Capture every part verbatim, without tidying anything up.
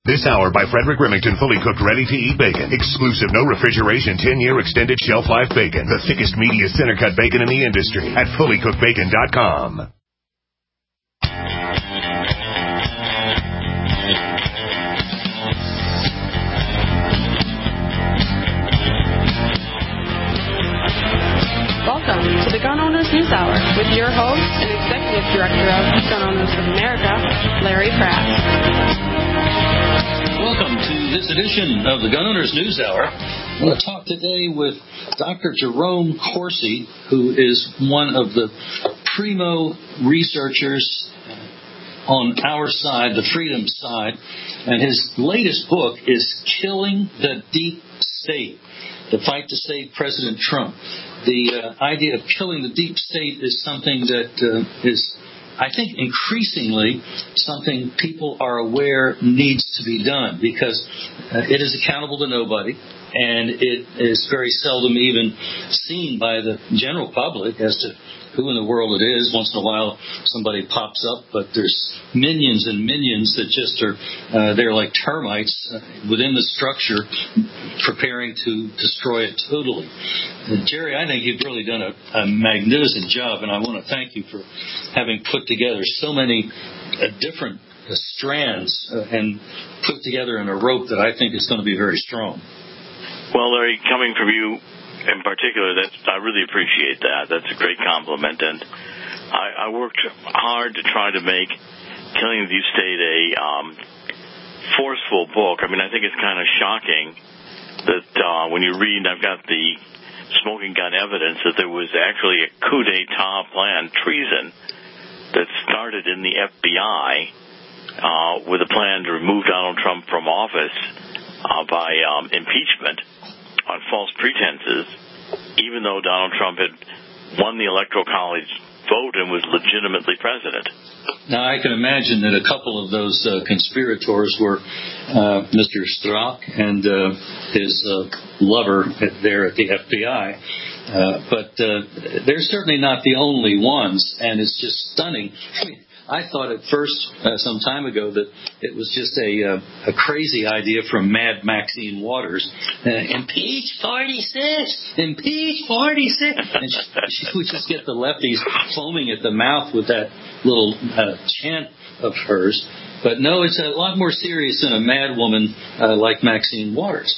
This hour by Frederick Remington, fully cooked, ready-to-eat bacon. Exclusive, no refrigeration, ten-year extended shelf life bacon. The thickest, meatiest, center-cut bacon in the industry at fully cooked bacon dot com. Welcome to the Gun Owners News Hour with your host and Executive Director of Gun Owners of America, Larry Pratt. Welcome to this edition of the Gun Owners News Hour. I'm going to talk today with Doctor Jerome Corsi, who is one of the primo researchers on our side, the freedom side, and his latest book is Killing the Deep State, the fight to save President Trump. The uh, idea of killing the deep state is something that uh, is, I think, increasingly something people are aware needs to be done because uh, it is accountable to nobody, and it is very seldom even seen by the general public as to who in the world it is. Once in a while somebody pops up, but there's minions and minions that just are, uh, they're like termites uh, within the structure preparing to destroy it totally. Uh, Jerry, I think you've really done a, a magnificent job, and I want to thank you for having put together so many uh, different uh, strands uh, and put together in a rope that I think is going to be very strong. Well, Larry, coming from you in particular, that's, I really appreciate that. That's a great compliment. And I, I worked hard to try to make Killing the Deep State a um, forceful book. I mean, I think it's kind of shocking that uh, when you read, I've got the smoking gun evidence that there was actually a coup d'etat plan, treason, that started in the F B I uh, with a plan to remove Donald Trump from office uh, by um, impeachment on false pretenses, even though Donald Trump had won the Electoral College vote and was legitimately president. Now, I can imagine that a couple of those uh, conspirators were uh, Mister Strzok and uh, his uh, lover there at the F B I. Uh, but uh, they're certainly not the only ones, and it's just stunning. I mean, I thought at first, uh, some time ago, that it was just a uh, a crazy idea from Mad Maxine Waters. Uh, impeach forty-six! Impeach forty-six! And she, she would just get the lefties foaming at the mouth with that little uh, chant of hers. But no, it's a lot more serious than a mad woman uh, like Maxine Waters.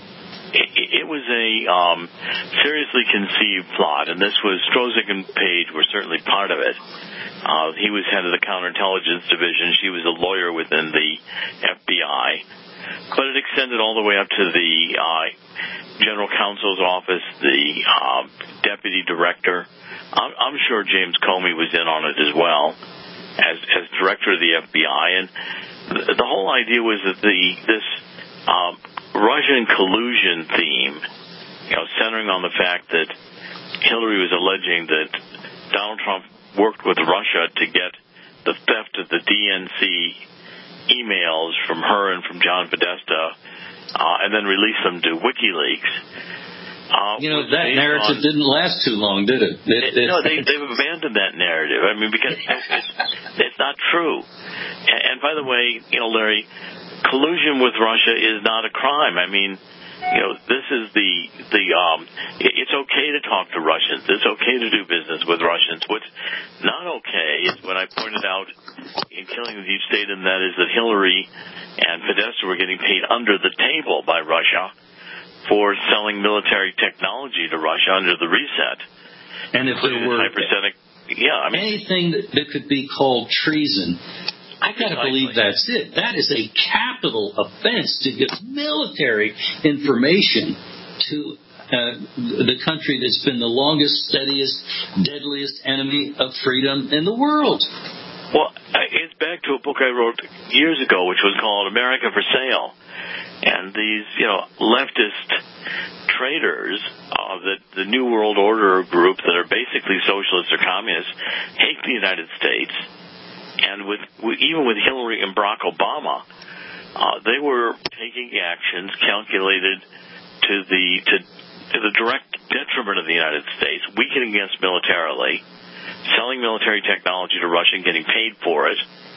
It, it was a um, seriously conceived plot, and this was Strzok and Page were certainly part of it. Uh, he was head of the counterintelligence division. She was a lawyer within the F B I. But it extended all the way up to the uh, general counsel's office, the uh, deputy director. I'm, I'm sure James Comey was in on it as well as, as director of the F B I. And the, the whole idea was that the this uh, Russian collusion theme, you know, centering on the fact that Hillary was alleging that Donald Trump worked with Russia to get the theft of the D N C emails from her and from John Podesta, uh, and then release them to WikiLeaks. Uh, you know, that narrative on, didn't last too long, did it? it, it no, they, they've abandoned that narrative. I mean, because it's, it's not true. And, and by the way, you know, Larry, collusion with Russia is not a crime. I mean, you know, this is the, the um, it's okay to talk to Russians. It's okay to do business with Russians. What's not okay is when I pointed out in Killing the Deep State, and that is that Hillary and Podesta were getting paid under the table by Russia for selling military technology to Russia under the reset. And if there were hypersonic, yeah, I mean, anything that, that could be called treason, I gotta believe that's it. That is a capital offense to give military information to uh, the country that's been the longest, steadiest, deadliest enemy of freedom in the world. Well, it's back to a book I wrote years ago, which was called America for Sale. And these, you know, leftist traders of the, the New World Order group that are basically socialists or communists hate the United States. And with, with even with Hillary and Barack Obama, uh, they were taking actions calculated to the to, to the direct detriment of the United States, weakening us militarily, selling military technology to Russia and getting paid for it,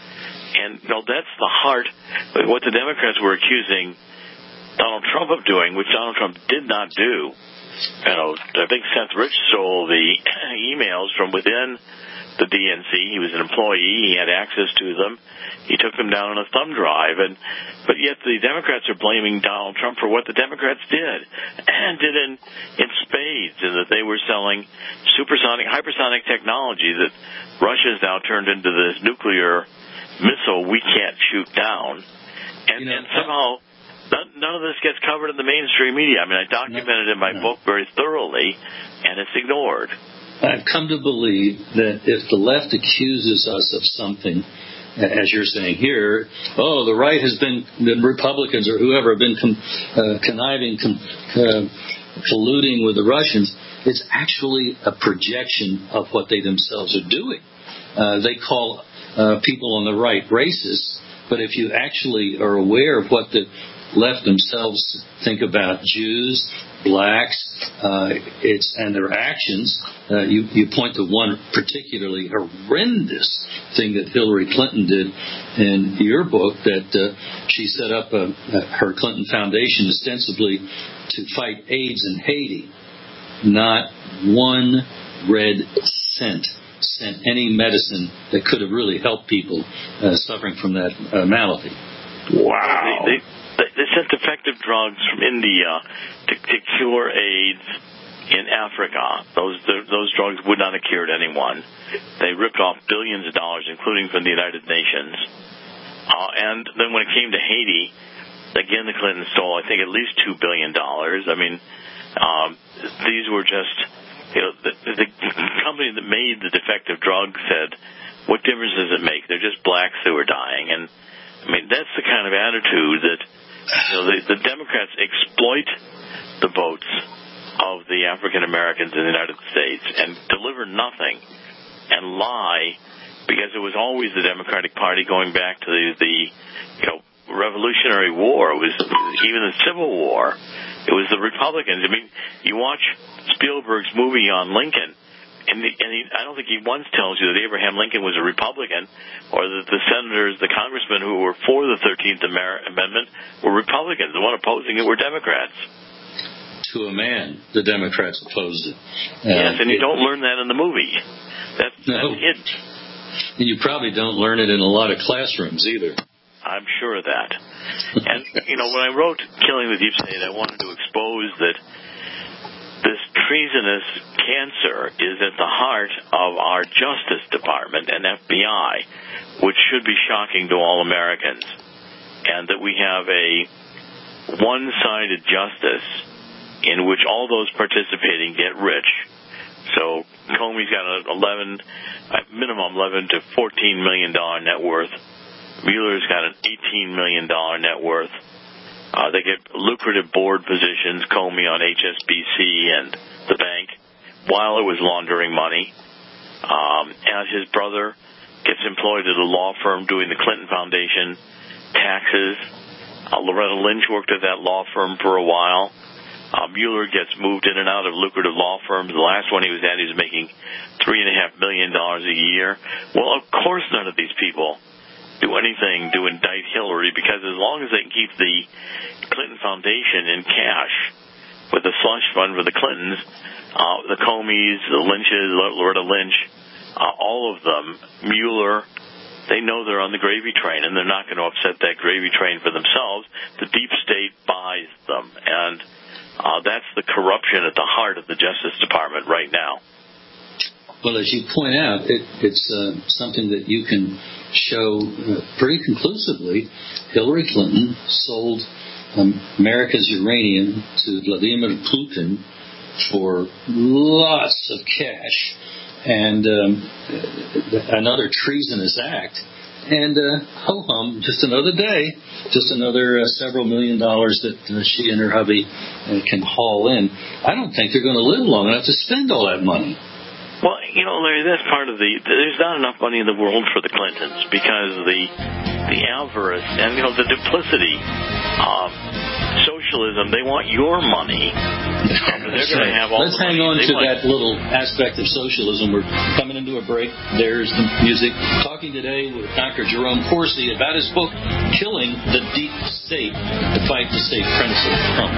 And, you know, that's the heart of what the Democrats were accusing Donald Trump of doing, which Donald Trump did not do. You know, I think Seth Rich stole the emails from within the D N C. He was an employee. He had access to them. He took them down on a thumb drive. And but yet the Democrats are blaming Donald Trump for what the Democrats did, and did in, in spades, and that they were selling supersonic, hypersonic technology that Russia's now turned into this nuclear missile we can't shoot down. And, you know, and somehow none, none of this gets covered in the mainstream media. I mean, I documented no, in my no. book very thoroughly, and it's ignored. I've come to believe that if the left accuses us of something, as you're saying here, oh, the right has been, the Republicans or whoever have been con, uh, conniving, con, uh, colluding with the Russians, it's actually a projection of what they themselves are doing. Uh, they call uh, people on the right racist, but if you actually are aware of what the left themselves think about Jews, blacks, uh, it's and their actions. Uh, you, you point to one particularly horrendous thing that Hillary Clinton did in your book, that uh, she set up a, a, her Clinton Foundation ostensibly to fight AIDS in Haiti. Not one red cent sent any medicine that could have really helped people uh, suffering from that uh, malady. Wow. They, they, They sent defective drugs from India to, to cure AIDS in Africa. Those those drugs would not have cured anyone. They ripped off billions of dollars, including from the United Nations. Uh, and then when it came to Haiti, again, the Clintons stole, I think, at least two billion dollars. I mean, um, these were just, you know, the, the company that made the defective drugs said, what difference does it make? They're just blacks who are dying. And, I mean, that's the kind of attitude that, you know, the, the Democrats exploit the votes of the African Americans in the United States and deliver nothing and lie, because it was always the Democratic Party going back to the, the you know, Revolutionary War. It was even the Civil War. It was the Republicans. I mean, you watch Spielberg's movie on Lincoln, and, the, and he, I don't think he once tells you that Abraham Lincoln was a Republican, or that the senators, the congressmen who were for the thirteenth Amendment were Republicans. The one opposing it were Democrats. To a man, the Democrats opposed it. Uh, yes, and you it, don't learn that in the movie. That's, no. that's it. And you probably don't learn it in a lot of classrooms either. I'm sure of that. And, you know, when I wrote Killing the Deep State, I wanted to expose that this treasonous cancer is at the heart of our Justice Department and F B I, which should be shocking to all Americans, and that we have a one-sided justice in which all those participating get rich. So Comey's got an eleven, minimum eleven to fourteen million dollar net worth. Mueller's got an eighteen million dollar net worth. Uh, they get lucrative board positions, Comey on H S B C and the bank, while it was laundering money. Um, and his brother gets employed at a law firm doing the Clinton Foundation taxes. Uh, Loretta Lynch worked at that law firm for a while. Uh, Mueller gets moved in and out of lucrative law firms. The last one he was at, he was making three and a half million dollars a year. Well, of course none of these people do anything to indict Hillary, because as long as they can keep the Clinton Foundation in cash with the slush fund for the Clintons, uh, the Comeys, the Lynches, Loretta Lynch, uh, all of them, Mueller, they know they're on the gravy train, and they're not going to upset that gravy train for themselves. The deep state buys them, and uh, that's the corruption at the heart of the Justice Department right now. Well, as you point out, it, it's uh, something that you can show uh, pretty conclusively. Hillary Clinton sold um, America's uranium to Vladimir Putin for lots of cash, and um, another treasonous act. And uh, ho-hum, just another day, just another uh, several million dollars that uh, she and her hubby uh, can haul in. I don't think they're going to live long enough to spend all that money. Well, you know, Larry, that's part of the, there's not enough money in the world for the Clintons, because the the avarice and, you know, the duplicity, um, social socialism, they want your money. Um, they're going to have all Let's the hang money. on They to want... that little aspect of socialism. We're coming into a break. There's the music. Talking today with Doctor Jerome Corsi about his book, Killing the Deep State, to Fight the State Principle of Trump.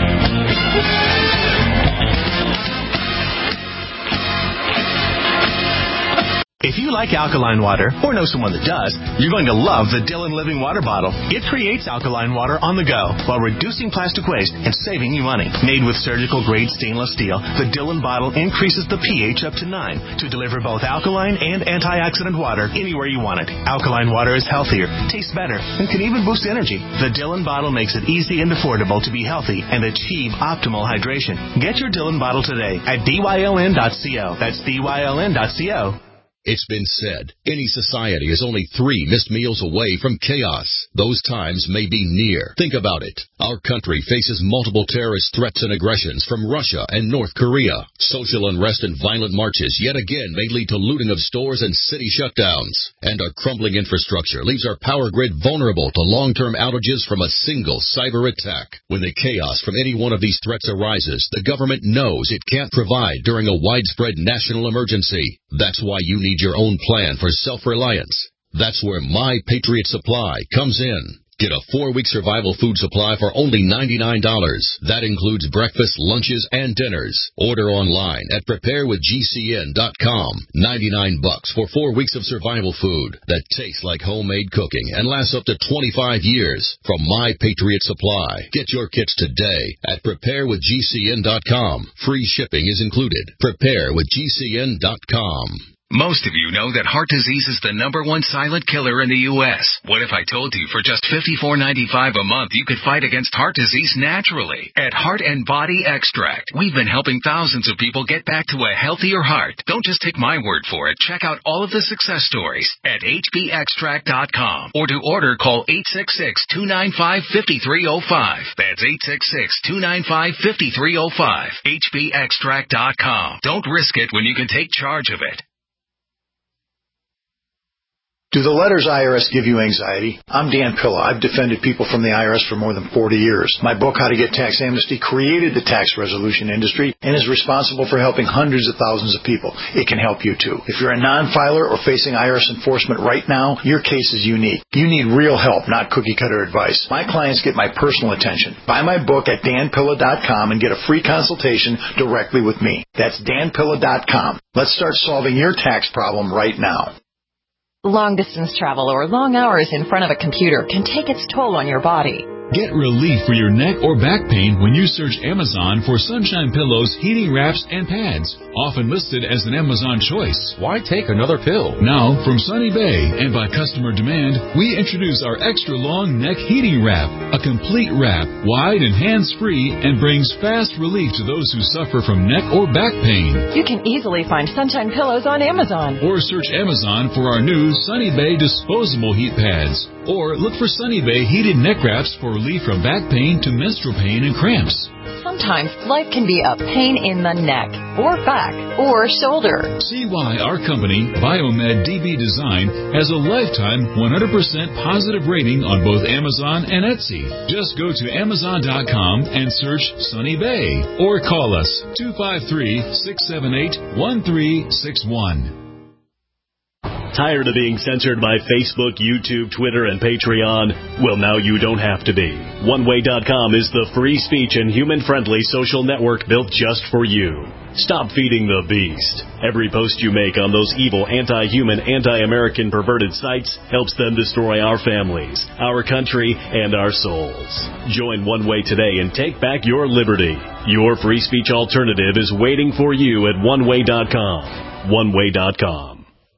If you like alkaline water, or know someone that does, you're going to love the Dillon Living Water Bottle. It creates alkaline water on the go while reducing plastic waste and saving you money. Made with surgical-grade stainless steel, the Dillon bottle increases the pH up to nine to deliver both alkaline and antioxidant water anywhere you want it. Alkaline water is healthier, tastes better, and can even boost energy. The Dillon bottle makes it easy and affordable to be healthy and achieve optimal hydration. Get your Dillon bottle today at D Y L N dot co. That's D Y L N dot co. It's been said, any society is only three missed meals away from chaos. Those times may be near. Think about it. Our country faces multiple terrorist threats and aggressions from Russia and North Korea. Social unrest and violent marches yet again may lead to looting of stores and city shutdowns. And our crumbling infrastructure leaves our power grid vulnerable to long-term outages from a single cyber attack. When the chaos from any one of these threats arises, the government knows it can't provide during a widespread national emergency. That's why you need your own plan for self-reliance. That's where My Patriot Supply comes in. Get a four-week survival food supply for only ninety-nine dollars. That includes breakfast, lunches, and dinners. Order online at prepare with G C N dot com. ninety-nine bucks for four weeks of survival food that tastes like homemade cooking and lasts up to twenty-five years from My Patriot Supply. Get your kits today at prepare with G C N dot com. Free shipping is included. prepare with G C N dot com. Most of you know that heart disease is the number one silent killer in the U S What if I told you for just fifty-four ninety-five a month you could fight against heart disease naturally? At Heart and Body Extract, we've been helping thousands of people get back to a healthier heart. Don't just take my word for it. Check out all of the success stories at H B extract dot com. Or to order, call eight six six, two nine five, five three zero five. That's eight six six, two nine five, five three zero five. H B extract dot com. Don't risk it when you can take charge of it. Do the letters I R S give you anxiety? I'm Dan Pilla. I've defended people from the I R S for more than forty years. My book, How to Get Tax Amnesty, created the tax resolution industry and is responsible for helping hundreds of thousands of people. It can help you too. If you're a non-filer or facing I R S enforcement right now, your case is unique. You need real help, not cookie-cutter advice. My clients get my personal attention. Buy my book at Dan Pilla dot com and get a free consultation directly with me. That's Dan Pilla dot com. Let's start solving your tax problem right now. Long-distance travel or long hours in front of a computer can take its toll on your body. Get relief for your neck or back pain when you search Amazon for Sunshine Pillows, heating wraps, and pads. Often listed as an Amazon choice. Why take another pill? Now, from Sunny Bay and by customer demand, we introduce our extra long neck heating wrap. A complete wrap, wide and hands-free, and brings fast relief to those who suffer from neck or back pain. You can easily find Sunshine Pillows on Amazon. Or search Amazon for our new Sunny Bay disposable heat pads. Or look for Sunny Bay heated neck wraps for relief from back pain to menstrual pain and cramps. Sometimes life can be a pain in the neck, or back, or shoulder. See why our company, Biomed D B Design, has a lifetime one hundred percent positive rating on both Amazon and Etsy. Just go to Amazon dot com and search Sunny Bay, or call us two five three, six seven eight, one three six one. Tired of being censored by Facebook, YouTube, Twitter, and Patreon? Well, now you don't have to be. one way dot com is the free speech and human-friendly social network built just for you. Stop feeding the beast. Every post you make on those evil, anti-human, anti-American perverted sites helps them destroy our families, our country, and our souls. Join One Way today and take back your liberty. Your free speech alternative is waiting for you at one way dot com. one way dot com.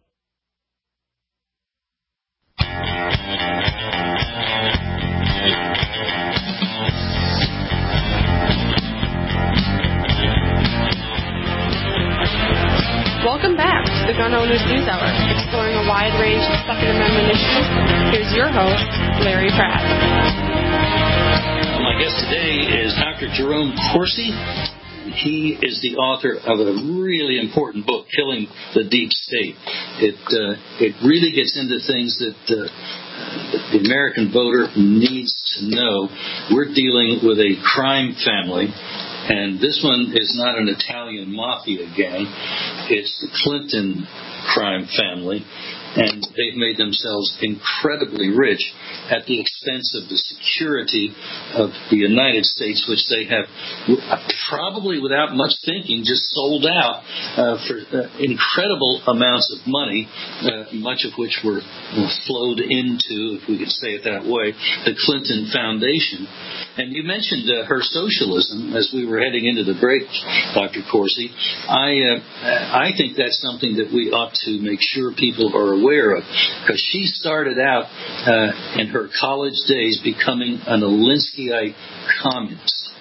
Welcome back to the Gun Owners News Hour, exploring a wide range of Second Amendment issues. Here's your host, Larry Pratt. My guest today is Doctor Jerome Corsi. he is the author of a really important book, Killing the Deep State. It uh, it really gets into things that uh, the American voter needs to know. We're dealing with a crime family, and this one is not an Italian mafia gang. It's the Clinton crime family, and they've made themselves incredibly rich at the expense of the security of the United States, which they have probably without much thinking just sold out uh, for uh, incredible amounts of money, uh, much of which were flowed into, if we could say it that way, the Clinton Foundation. And you mentioned uh, her socialism as we were heading into the break, Doctor Corsi. I uh, I think that's something that we ought to make sure people are aware of, because she started out uh, in her college days becoming an Alinskyite communist.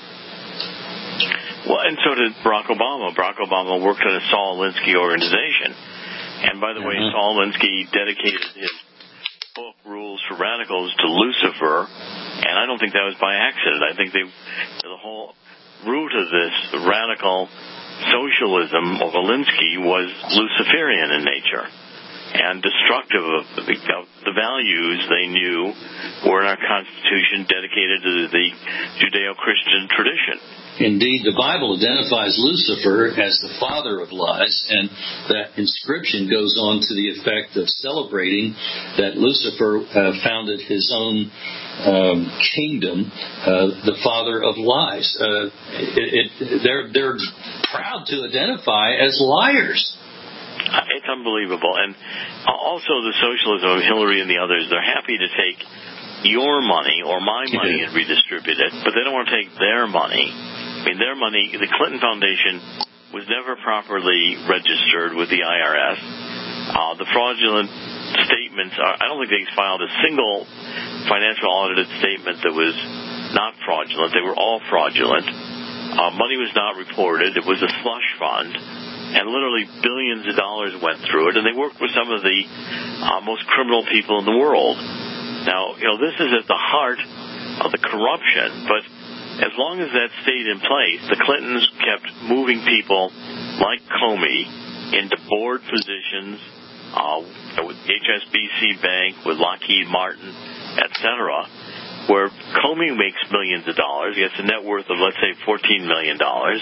Well, and so did Barack Obama. Barack Obama worked in a Saul Alinsky organization. And by the uh-huh. way, Saul Alinsky dedicated his book, Rules for Radicals, to Lucifer. And I don't think that was by accident. I think they, the whole root of this radical socialism of Alinsky was Luciferian in nature and destructive of the, of the values they knew were in our Constitution dedicated to the Judeo-Christian tradition. Indeed, the Bible identifies Lucifer as the father of lies, and that inscription goes on to the effect of celebrating that Lucifer uh, founded his own um, kingdom, uh, the father of lies. Uh, it, it, they're, they're proud to identify as liars. It's unbelievable. And also the socialism of Hillary and the others, they're happy to take your money or my money and redistribute it, but they don't want to take their money. I mean, their money, the Clinton Foundation was never properly registered with the I R S. Uh, the fraudulent statements, are, I don't think they filed a single financial audited statement that was not fraudulent. They were all fraudulent. Uh, money was not reported. It was a slush fund. And literally billions of dollars went through it. And they worked with some of the uh, most criminal people in the world. Now, you know, this is at the heart of the corruption, but as long as that stayed in place, the Clintons kept moving people like Comey into board positions uh, with H S B C Bank, with Lockheed Martin, et cetera, where Comey makes millions of dollars. He has a net worth of, let's say, fourteen million dollars.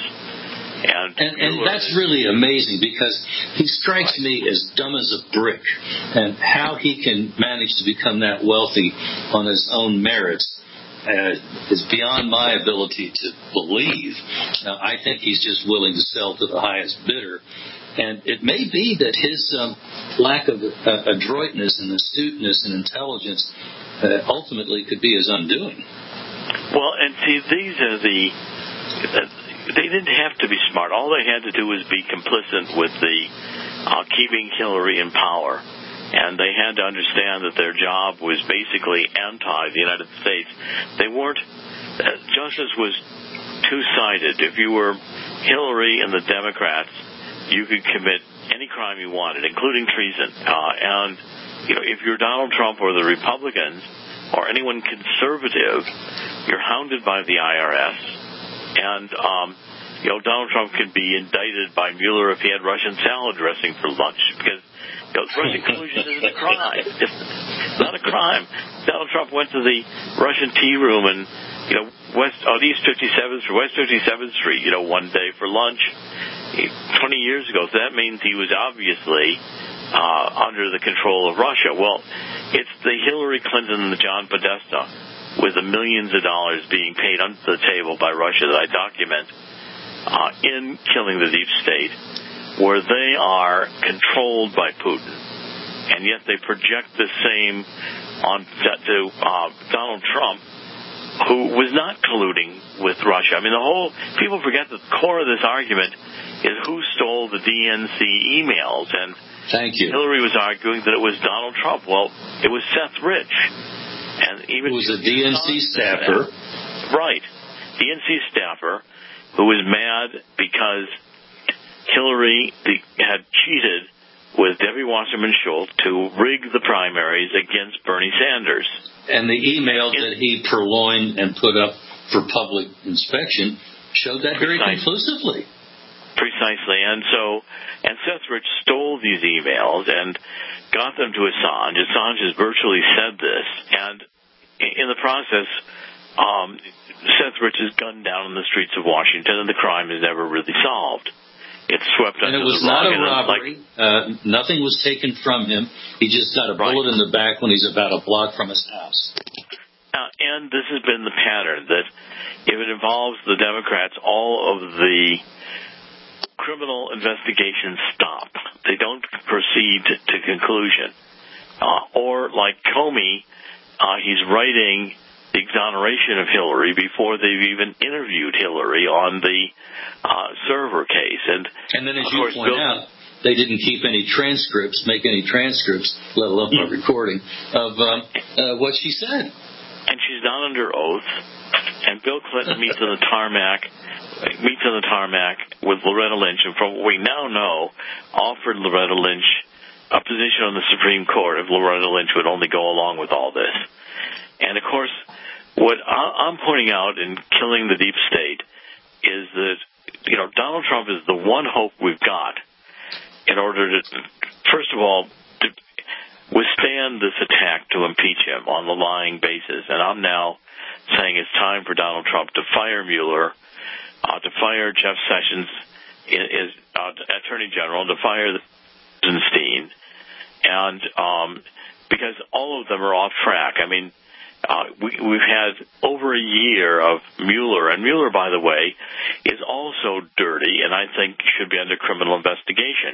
And, and, and that's really amazing, because he strikes me as dumb as a brick, and how he can manage to become that wealthy on his own merits uh, is beyond my ability to believe. Now, I think he's just willing to sell to the highest bidder, and it may be that his um, lack of uh, adroitness and astuteness and intelligence uh, ultimately could be his undoing. Well, and see, these are the... Uh, They didn't have to be smart. All they had to do was be complicit with the uh, keeping Hillary in power. And they had to understand that their job was basically anti the United States. They weren't... Uh, justice was two-sided. If you were Hillary and the Democrats, you could commit any crime you wanted, including treason. Uh, and, you know, if you're Donald Trump or the Republicans or anyone conservative, you're hounded by the I R S. And, um, you know, Donald Trump could be indicted by Mueller if he had Russian salad dressing for lunch, because, you know, Russian collusion isn't a crime. It's not a crime. Donald Trump went to the Russian tea room and, you know, West on East fifty-seventh or West fifty-seventh Street, you know, one day for lunch twenty years ago. So that means he was obviously uh, under the control of Russia. Well, it's the Hillary Clinton and the John Podesta with the millions of dollars being paid under the table by Russia that I document uh, in Killing the Deep State, where they are controlled by Putin, and yet they project the same on to uh, Donald Trump, who was not colluding with Russia. I mean, the whole people forget that the core of this argument is who stole the D N C emails, and Thank you. Hillary was arguing that it was Donald Trump. Well, it was Seth Rich. And even who was a D N C staffer. Right. D N C staffer who was mad because Hillary had cheated with Debbie Wasserman Schultz to rig the primaries against Bernie Sanders. And the email that he purloined and put up for public inspection showed that very Precisely. conclusively. Precisely. And so, and Seth Rich stole these emails and got them to Assange. Assange has virtually said this. And in the process, um, Seth Rich is gunned down in the streets of Washington, and the crime is never really solved. It's swept under the rug. And it was not a robbery. Like, uh, nothing was taken from him. He just got a bullet right in the back when he's about a block from his house. Uh, and this has been the pattern, that if it involves the Democrats, all of the criminal investigations stop. They don't proceed to conclusion. Uh, or like Comey, uh, he's writing the exoneration of Hillary before they've even interviewed Hillary on the uh, server case. And, and then as you course, point Bill, out, they didn't keep any transcripts, make any transcripts, let alone a recording, of um, uh, what she said. And she's not under oath. And Bill Clinton meets on the tarmac, meets on the tarmac with Loretta Lynch, and from what we now know, offered Loretta Lynch a position on the Supreme Court if Loretta Lynch would only go along with all this. And of course, what I'm pointing out in killing the deep state is that, you know, Donald Trump is the one hope we've got in order to, first of all, to withstand this attack to impeach him on the lying basis. And I'm now saying it's time for Donald Trump to fire Mueller, uh, to fire Jeff Sessions, is uh, Attorney General, to fire Rosenstein, and um, because all of them are off track. I mean, uh, we, we've had over a year of Mueller, and Mueller, by the way, is also dirty, and I think should be under criminal investigation.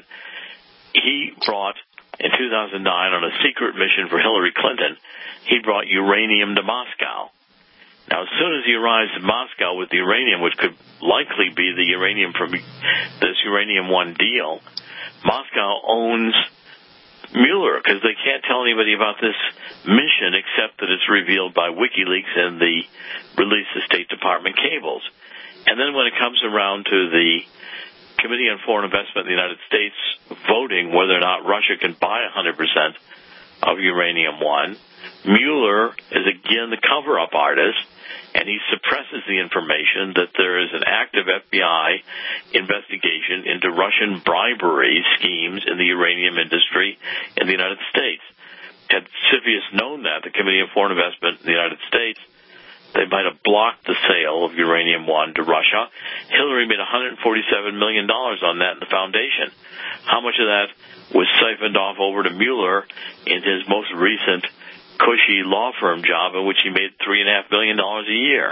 He brought, in two thousand nine, on a secret mission for Hillary Clinton, he brought uranium to Moscow. Now, as soon as he arrives in Moscow with the uranium, which could likely be the uranium from this Uranium One deal, Moscow owns Mueller because they can't tell anybody about this mission except that it's revealed by WikiLeaks and the release of State Department cables. And then when it comes around to the Committee on Foreign Investment in the United States voting whether or not Russia can buy one hundred percent of Uranium One, Mueller is again the cover-up artist, and he suppresses the information that there is an active F B I investigation into Russian bribery schemes in the uranium industry in the United States. Had CFIUS known that, the Committee on Foreign Investment in the United States, they might have blocked the sale of Uranium One to Russia. Hillary made one hundred forty-seven million dollars on that in the foundation. How much of that was siphoned off over to Mueller in his most recent cushy law firm job in which he made three and a half million dollars a year?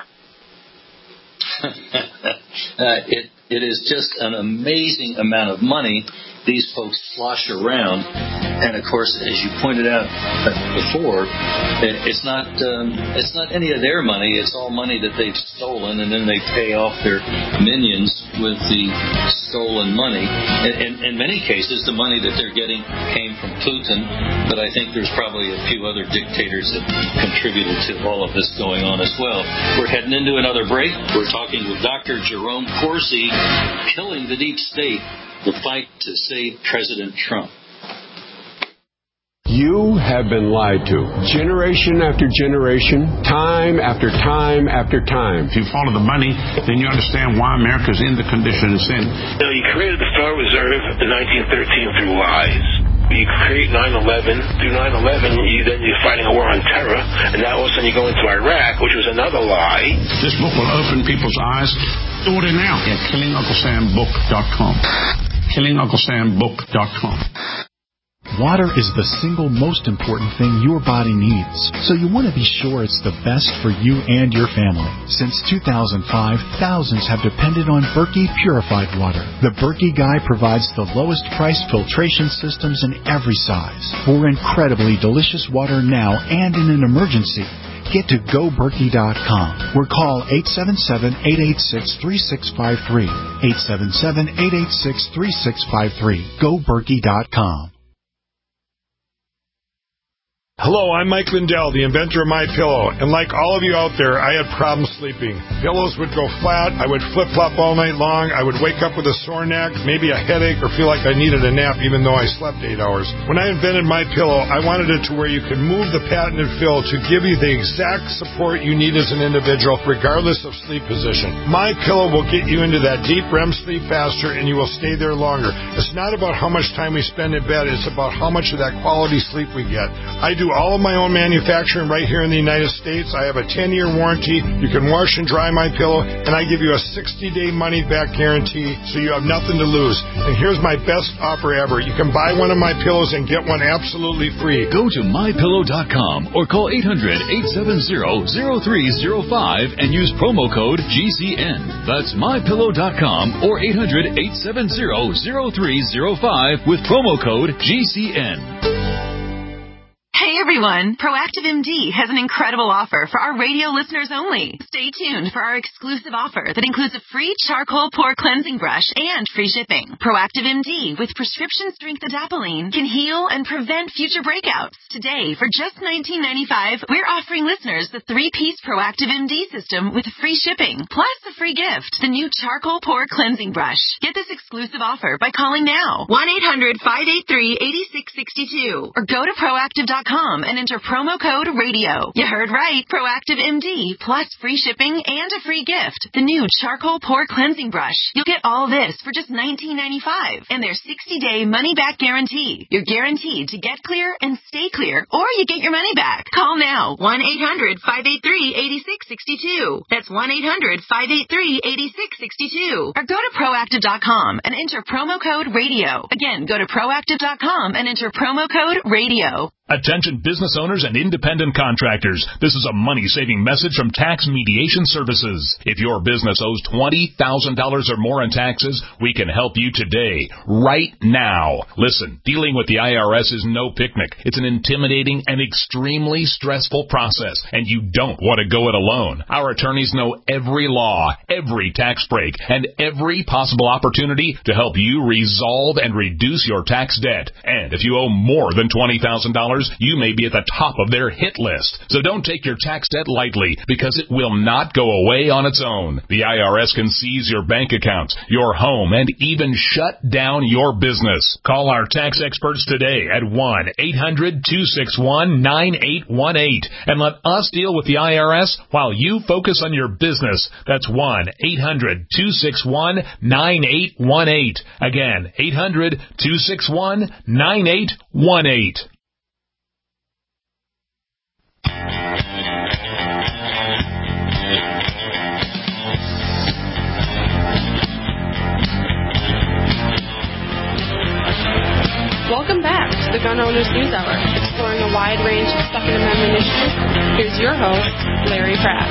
uh, it it is just an amazing amount of money these folks slosh around, and of course, as you pointed out before, it, it's not um, it's not any of their money. It's all money that they've stolen, and then they pay off their minions with the stolen money. In, in, in many cases, the money that they're getting came from Putin, but I think there's probably a few other dictators that contributed to all of this going on as well. We're heading into another break. We're talking with Doctor Jerome Corsi, Killing the Deep State, the fight to save President Trump. You have been lied to, generation after generation, time after time after time. If you follow the money, then you understand why America's in the condition it's in. You know, you created the Federal Reserve in nineteen thirteen through lies. You create nine eleven. Through nine eleven, you, then you're fighting a war on terror, and now all of a sudden you go into Iraq, which was another lie. This book will open people's eyes. Order now at killing uncle sam book dot com. killing uncle sam book dot com. Water is the single most important thing your body needs, so you want to be sure it's the best for you and your family. Since two thousand five, thousands have depended on Berkey Purified Water. The Berkey Guy provides the lowest priced filtration systems in every size for incredibly delicious water now and in an emergency. Get to go berkey dot com or call eight seven seven, eight eight six, three six five three. eight seven seven, eight eight six, three six five three. go berkey dot com. Hello, I'm Mike Lindell, the inventor of MyPillow, and like all of you out there, I had problems sleeping. Pillows would go flat, I would flip-flop all night long, I would wake up with a sore neck, maybe a headache, or feel like I needed a nap even though I slept eight hours. When I invented MyPillow, I wanted it to where you could move the patented fill to give you the exact support you need as an individual, regardless of sleep position. MyPillow will get you into that deep R E M sleep faster, and you will stay there longer. It's not about how much time we spend in bed, it's about how much of that quality sleep we get. I do all of my own manufacturing right here in the United States. I have a ten-year warranty. You can wash and dry my pillow, and I give you a sixty-day money-back guarantee, so you have nothing to lose. And here's my best offer ever. You can buy one of my pillows and get one absolutely free. Go to my pillow dot com or call eight hundred, eight seven zero, zero three zero five and use promo code G C N. That's my pillow dot com or eight hundred, eight seven zero, zero three zero five with promo code G C N. Hey everyone, Proactive M D has an incredible offer for our radio listeners only. Stay tuned for our exclusive offer that includes a free charcoal pore cleansing brush and free shipping. Proactive M D with prescription strength adapalene can heal and prevent future breakouts. Today, for just nineteen ninety-five dollars, we're offering listeners the three-piece Proactive M D system with free shipping, plus a free gift, the new charcoal pore cleansing brush. Get this exclusive offer by calling now, one eight hundred, five eight three, eight six six two, or go to proactive dot com and enter promo code radio. You heard right. Proactive M D plus free shipping and a free gift. The new charcoal pore cleansing brush. You'll get all this for just nineteen ninety-five dollars and their sixty-day money-back guarantee. You're guaranteed to get clear and stay clear, or you get your money back. Call now. one eight hundred, five eight three, eight six six two. That's one eight hundred, five eight three, eight six six two. Or go to proactive dot com and enter promo code radio. Again, go to proactive dot com and enter promo code radio. Attention business owners and independent contractors. This is a money-saving message from Tax Mediation Services. If your business owes twenty thousand dollars or more in taxes, we can help you today, right now. Listen, dealing with the I R S is no picnic. It's an intimidating and extremely stressful process, and you don't want to go it alone. Our attorneys know every law, every tax break, and every possible opportunity to help you resolve and reduce your tax debt. And if you owe more than twenty thousand dollars, you may be at the top of their hit list. So don't take your tax debt lightly, because it will not go away on its own. The I R S can seize your bank accounts, your home, and even shut down your business. Call our tax experts today at one eight hundred, two six one, nine eight one eight and let us deal with the I R S while you focus on your business. That's one eight hundred, two six one, nine eight one eight. Again, eight hundred, two six one, nine eight one eight. Welcome back to the Gun Owners News Hour, exploring a wide range of Second Amendment issues. Here's your host, Larry Pratt.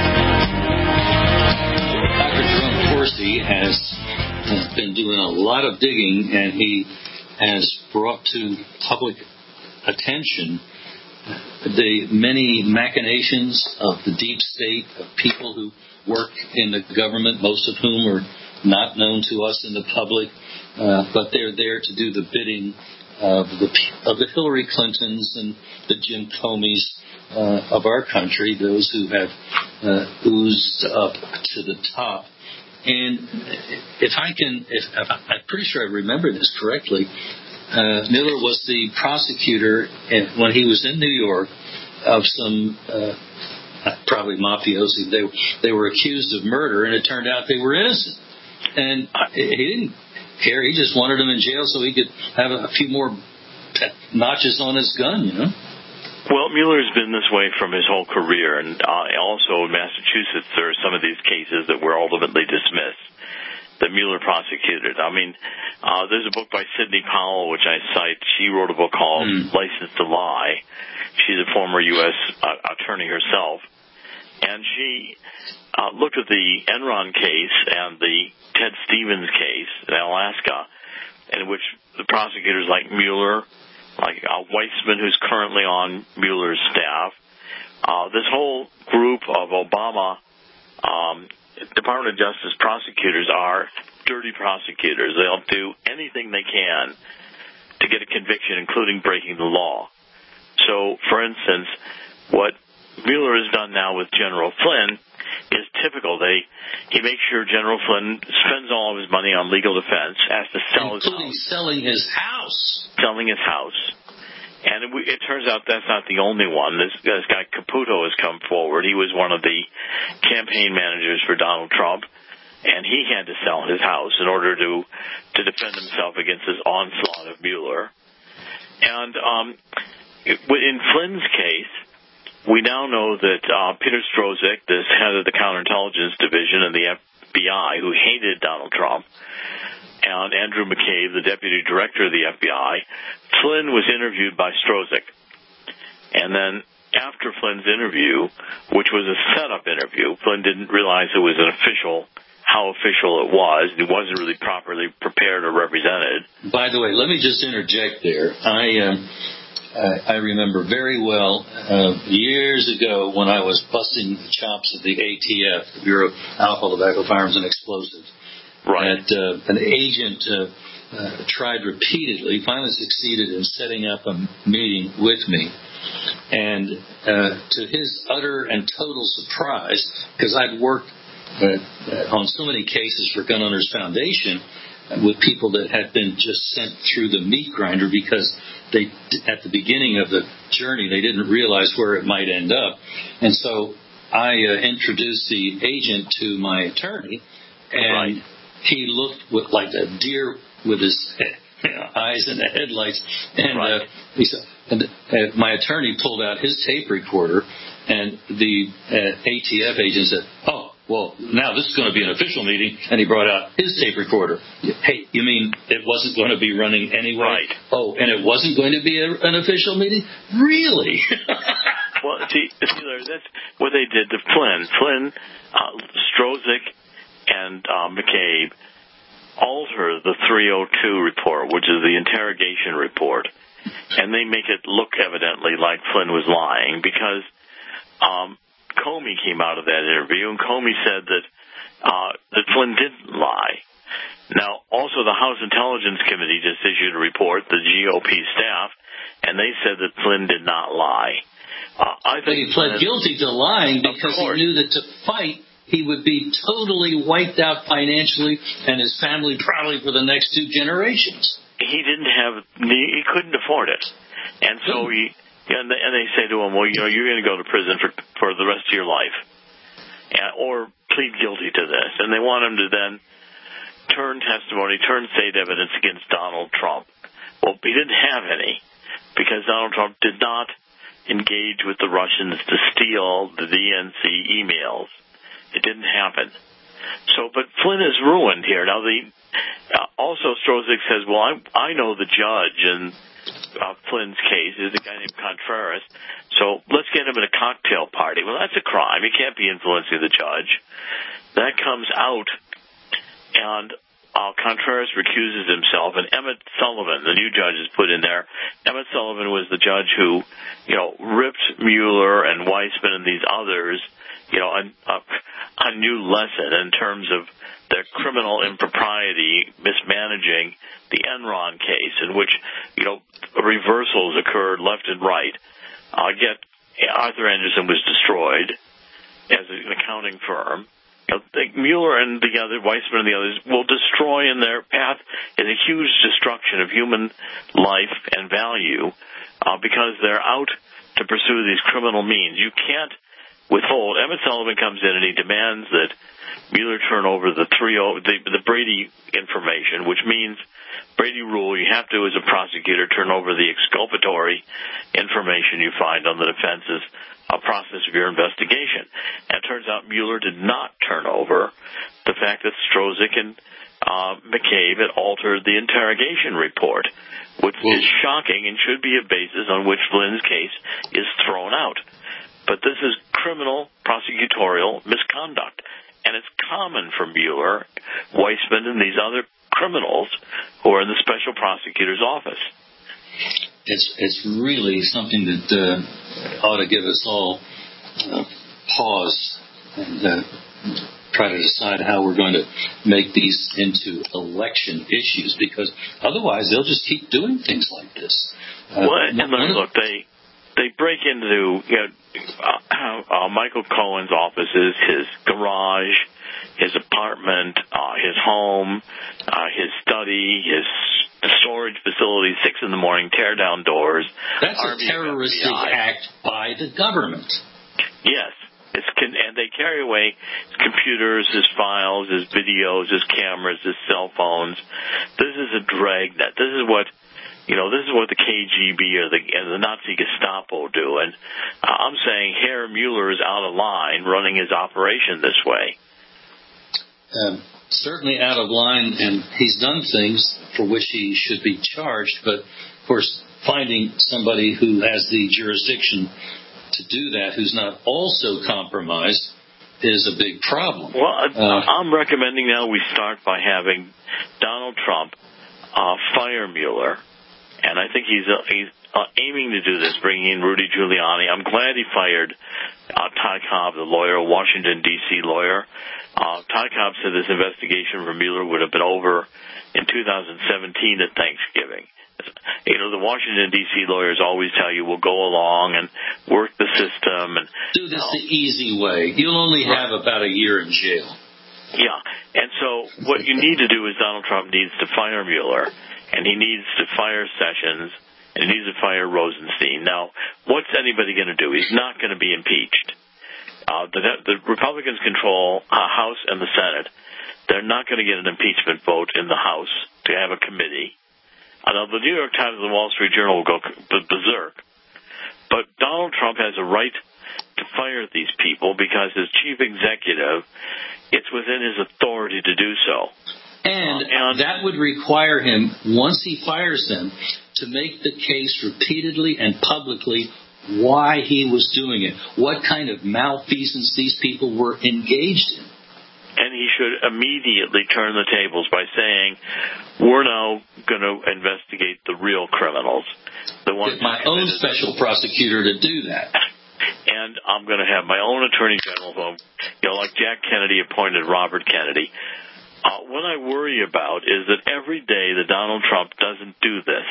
Doctor Jerome Corsi has, has been doing a lot of digging, and he has brought to public attention the many machinations of the deep state, of people who work in the government, most of whom are not known to us in the public, uh, but they're there to do the bidding of the of the Hillary Clintons and the Jim Comeys uh, of our country, those who have uh, oozed up to the top. And if I can, if, if I'm pretty sure I remember this correctly, uh, Miller was the prosecutor in, when he was in New York of some uh, probably mafiosi. They they were accused of murder, and it turned out they were innocent. And he didn't care. He just wanted them in jail so he could have a few more notches on his gun, you know. Well, Mueller's been this way from his whole career, and uh, also in Massachusetts there are some of these cases that were ultimately dismissed that Mueller prosecuted. I mean, uh, there's a book by Sidney Powell, which I cite. She wrote a book called mm. License to Lie. She's a former U S uh, attorney herself, and she uh, looked at the Enron case and the Ted Stevens case in Alaska, in which the prosecutors like Mueller, like uh, Weissman, who's currently on Mueller's staff, uh, this whole group of Obama um, Department of Justice prosecutors are dirty prosecutors. They'll do anything they can to get a conviction, including breaking the law. So, for instance, what Mueller has done now with General Flynn is typical. They he makes sure General Flynn spends all of his money on legal defense, has to sell his including house. selling his house. Selling his house. And it, it turns out that's not the only one. This, this guy Caputo has come forward. He was one of the campaign managers for Donald Trump, and he had to sell his house in order to to defend himself against this onslaught of Mueller. And um, in Flynn's case, we now know that uh, Peter Strzok, this head of the counterintelligence division in the F B I, who hated Donald Trump, and Andrew McCabe, the deputy director of the F B I, Flynn was interviewed by Strzok. And then after Flynn's interview, which was a setup interview, Flynn didn't realize it was an official, how official it was. He wasn't really properly prepared or represented. By the way, let me just interject there. I um, I remember very well uh, years ago when I was busting the chops of the A T F, the Bureau of Alcohol, Tobacco, Firearms, and Explosives. Right. That uh, an agent uh, uh, tried repeatedly, finally succeeded in setting up a meeting with me. And uh, to his utter and total surprise, because I'd worked uh, on so many cases for Gun Owners Foundation with people that had been just sent through the meat grinder because they, at the beginning of the journey, they didn't realize where it might end up. And so I uh, introduced the agent to my attorney, and right. he looked with, like a deer with his you know, eyes in the headlights. And right. uh, he said, and uh, my attorney pulled out his tape recorder, and the uh, A T F agent said, "Oh, well, now this is going to be an official meeting," and he brought out his tape recorder. Hey, you mean it wasn't going to be running anyway? Right. Oh, and it wasn't going to be a, an official meeting? Really? Well, see, that's what they did to Flynn. Flynn, uh, Strzok, and uh, McCabe alter the three oh two report, which is the interrogation report, and they make it look evidently like Flynn was lying because um, Comey came out of that interview, and Comey said that uh, that Flynn didn't lie. Now, also the House Intelligence Committee just issued a report, the G O P staff, and they said that Flynn did not lie. Uh, I but think he pled Flynn, guilty to lying because he knew that to fight he would be totally wiped out financially and his family probably for the next two generations. He didn't have, he couldn't afford it. And so he, and they, and they say to him, well, you know, you're going to go to prison for, for the rest of your life. And, or plead guilty to this. And they want him to then turn testimony, turn state evidence against Donald Trump. Well, he didn't have any because Donald Trump did not engage with the Russians to steal the D N C emails. It didn't happen. So, but Flynn is ruined here. Now, the uh, also Strzok says, well, I, I know the judge in uh, Flynn's case is a guy named Contreras, so let's get him at a cocktail party. Well, that's a crime. He can't be influencing the judge. That comes out, and uh, Contreras recuses himself, and Emmett Sullivan, the new judge, is put in there. Emmett Sullivan was the judge who, you know, ripped Mueller and Weissman and these others, you know, a, a, a new lesson in terms of their criminal impropriety, mismanaging the Enron case, in which, you know, reversals occurred left and right. Uh, yet Arthur Andersen was destroyed as an accounting firm. You know, Mueller and the other, Weissman and the others, will destroy in their path is a huge destruction of human life and value uh, because they're out to pursue these criminal means. You can't withhold. Emmett Sullivan comes in and he demands that Mueller turn over the three oh the, the Brady information, which means Brady rule. You have to, as a prosecutor, turn over the exculpatory information you find on the defense's uh, process of your investigation. And it turns out Mueller did not turn over the fact that Strzok and uh, McCabe had altered the interrogation report, which well, is shocking and should be a basis on which Flynn's case is thrown out. But this is criminal prosecutorial misconduct, and it's common for Mueller, Weissman, and these other criminals who are in the special prosecutor's office. It's it's really something that uh, ought to give us all uh, pause and uh, try to decide how we're going to make these into election issues, because otherwise they'll just keep doing things like this. Uh, well, and look, they they break into you know, uh, uh, Michael Cohen's offices, his garage, his apartment, uh, his home, uh, his study, his storage facility, six in the morning, tear down doors. That's Army, a terroristic F B I. act by the government. Yes. It's con- and they carry away his computers, his files, his videos, his cameras, his cell phones. This is a dragnet. This is what, you know, this is what the K G B or the, and the Nazi Gestapo do. And uh, I'm saying Herr Mueller is out of line running his operation this way. Um, certainly out of line, and he's done things for which he should be charged. But, of course, finding somebody who has the jurisdiction to do that, who's not also compromised, is a big problem. Well, uh, I'm recommending now we start by having Donald Trump uh, fire Mueller, and I think he's uh, he's uh, aiming to do this, bringing in Rudy Giuliani. I'm glad he fired uh, Todd Cobb, the lawyer, Washington, D C lawyer. Uh, Todd Cobb said this investigation for Mueller would have been over in two thousand seventeen at Thanksgiving. You know, the Washington, D C lawyers always tell you, we'll go along and work the system. And do this the easy way. You'll only have about a year in jail. Yeah. And so what you need to do is Donald Trump needs to fire Mueller, and he needs to fire Sessions, and he needs to fire Rosenstein. Now, what's anybody going to do? He's not going to be impeached. Uh, the, the Republicans control uh, House and the Senate. They're not going to get an impeachment vote in the House to have a committee. I know the New York Times and the Wall Street Journal will go berserk. But Donald Trump has a right to fire these people because as chief executive, it's within his authority to do so. And, uh, and that would require him, once he fires them, to make the case repeatedly and publicly why he was doing it, what kind of malfeasance these people were engaged in. And he should immediately turn the tables by saying, we're now going to investigate the real criminals. The ones Get my own special prosecutor to do that. And I'm going to have my own attorney general, who, you know, like Jack Kennedy appointed Robert Kennedy. Uh, what I worry about is that every day that Donald Trump doesn't do this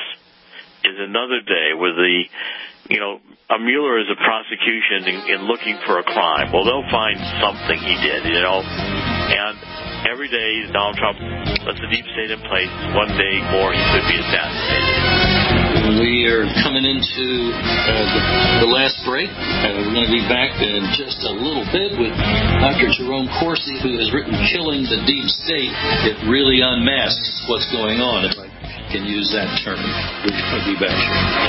is another day where the, you know, a Mueller is a prosecution in, in looking for a crime. Well, they'll find something he did, you know. And every day Donald Trump lets the deep state in place. One day more he could be assassinated. We are coming into uh, the, the last break. Uh, we're going to be back in just a little bit with Doctor Jerome Corsi, who has written Killing the Deep State. It really unmasks what's going on, if I can use that term. We'll be back.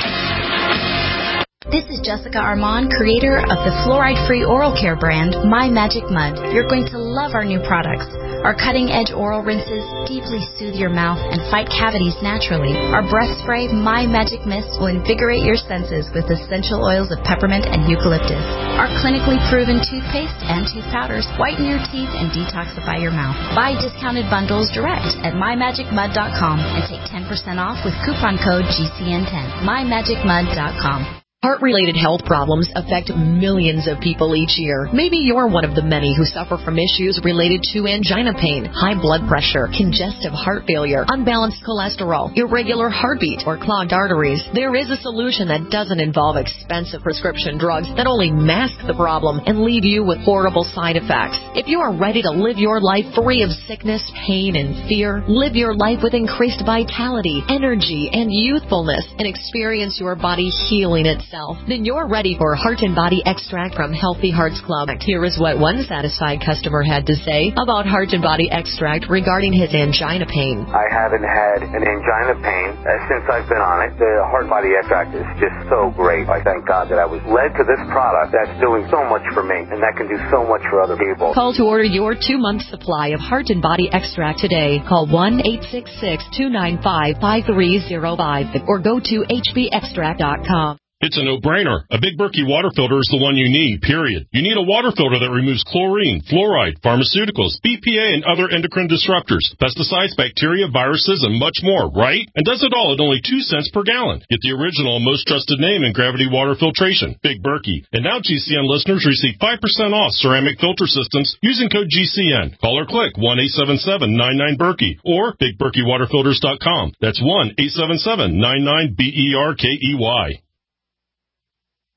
This is Jessica Armand, creator of the fluoride-free oral care brand, My Magic Mud. You're going to love our new products. Our cutting-edge oral rinses deeply soothe your mouth and fight cavities naturally. Our breath spray, My Magic Mist, will invigorate your senses with essential oils of peppermint and eucalyptus. Our clinically proven toothpaste and tooth powders whiten your teeth and detoxify your mouth. Buy discounted bundles direct at my magic mud dot com and take ten percent off with coupon code G C N ten. my magic mud dot com. Heart-related health problems affect millions of people each year. Maybe you're one of the many who suffer from issues related to angina pain, high blood pressure, congestive heart failure, unbalanced cholesterol, irregular heartbeat, or clogged arteries. There is a solution that doesn't involve expensive prescription drugs that only mask the problem and leave you with horrible side effects. If you are ready to live your life free of sickness, pain, and fear, live your life with increased vitality, energy, and youthfulness, and experience your body healing itself, then you're ready for Heart and Body Extract from Healthy Hearts Club. Here is what one satisfied customer had to say about Heart and Body Extract regarding his angina pain. I haven't had an angina pain uh, since I've been on it. The Heart and Body Extract is just so great. I thank God that I was led to this product that's doing so much for me, and that can do so much for other people. Call to order your two-month supply of Heart and Body Extract today. Call one eight six six, two nine five, five three zero five or go to h b extract dot com. It's a no-brainer. A Big Berkey water filter is the one you need, period. You need a water filter that removes chlorine, fluoride, pharmaceuticals, B P A, and other endocrine disruptors, pesticides, bacteria, viruses, and much more, right? And does it all at only two cents per gallon. Get the original and most trusted name in gravity water filtration, Big Berkey. And now G C N listeners receive five percent off ceramic filter systems using code G C N. Call or click one eight seven seven, nine nine, Berkey or big berkey water filters dot com. That's one eight seven seven, nine nine, B E R K E Y.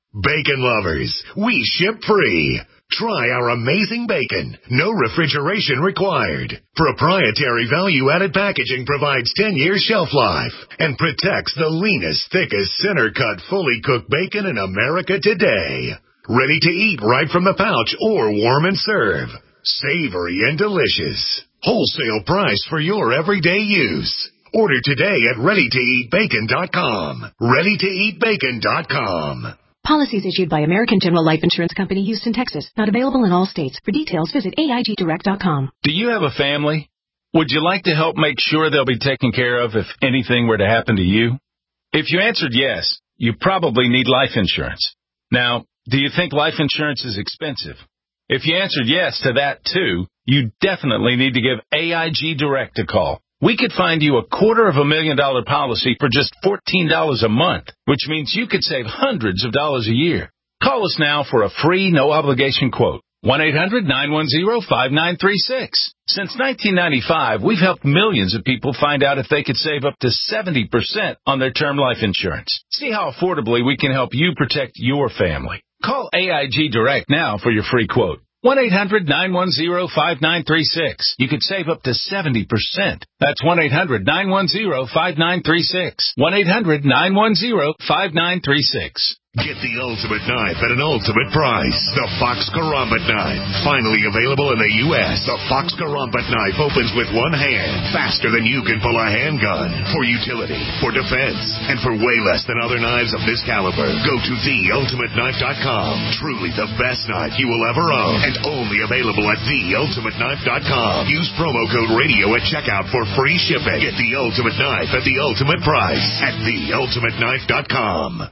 Bacon lovers, we ship free. Try our amazing bacon. No refrigeration required. Proprietary value-added packaging provides ten years shelf life and protects the leanest, thickest, center-cut, fully cooked bacon in America today. Ready to eat right from the pouch or warm and serve. Savory and delicious. Wholesale price for your everyday use. Order today at ready to eat bacon dot com. ready to eat bacon dot com. Policies issued by American General Life Insurance Company, Houston, Texas. Not available in all states. For details, visit A I G direct dot com. Do you have a family? Would you like to help make sure they'll be taken care of if anything were to happen to you? If you answered yes, you probably need life insurance. Now, do you think life insurance is expensive? If you answered yes to that too, you definitely need to give A I G Direct a call. We could find you a quarter of a million dollar policy for just fourteen dollars a month, which means you could save hundreds of dollars a year. Call us now for a free, no-obligation quote. one eight hundred nine one zero five nine three six. Since nineteen ninety-five, we've helped millions of people find out if they could save up to seventy percent on their term life insurance. See how affordably we can help you protect your family. Call A I G Direct now for your free quote. one eight hundred nine one zero five nine three six. You could save up to seventy percent. That's one eight hundred nine one zero five nine three six. one eight hundred nine one zero five nine three six. Get the ultimate knife at an ultimate price. The Fox Karambit knife. Finally available in the U S The Fox Karambit knife opens with one hand, faster than you can pull a handgun. For utility, for defense, and for way less than other knives of this caliber. Go to the ultimate knife dot com. Truly the best knife you will ever own. And only available at the ultimate knife dot com. Use promo code radio at checkout for free shipping. Get the ultimate knife at the ultimate price at the ultimate knife dot com.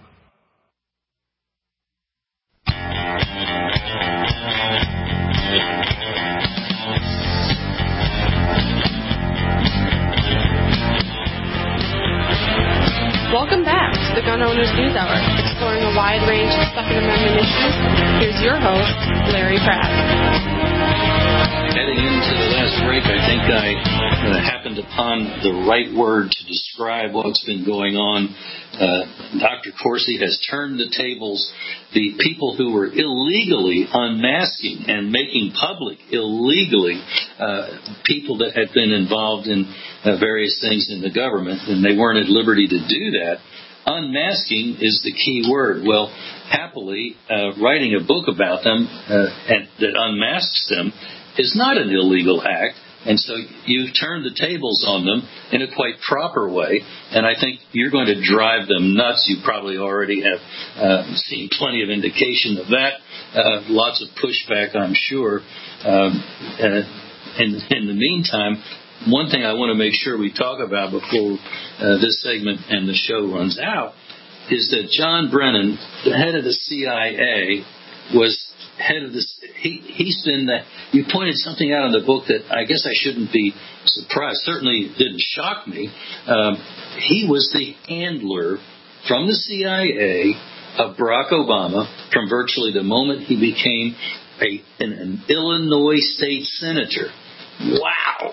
Welcome back to the Gun Owners News Hour, exploring a wide range of Second Amendment issues. Here's your host, Larry Pratt. Heading into the last break, I think I uh, happened upon the right word to describe what's been going on. Uh, Doctor Corsi has turned the tables. The people who were illegally unmasking and making public illegally uh, people that had been involved in uh, various things in the government, and they weren't at liberty to do that. Unmasking is the key word. Well, happily, uh, writing a book about them uh, and that unmasks them is not an illegal act. And so you've turned the tables on them in a quite proper way, and I think you're going to drive them nuts. You probably already have uh, seen plenty of indication of that. Uh, lots of pushback, I'm sure. Um, uh, in, in the meantime, one thing I want to make sure we talk about before uh, this segment and the show runs out is that John Brennan, the head of the C I A, was head of this. He, he's been the, you pointed something out in the book that I guess I shouldn't be surprised. Certainly didn't shock me. Um, he was the handler from the C I A of Barack Obama from virtually the moment he became a, an, an Illinois state senator. Wow.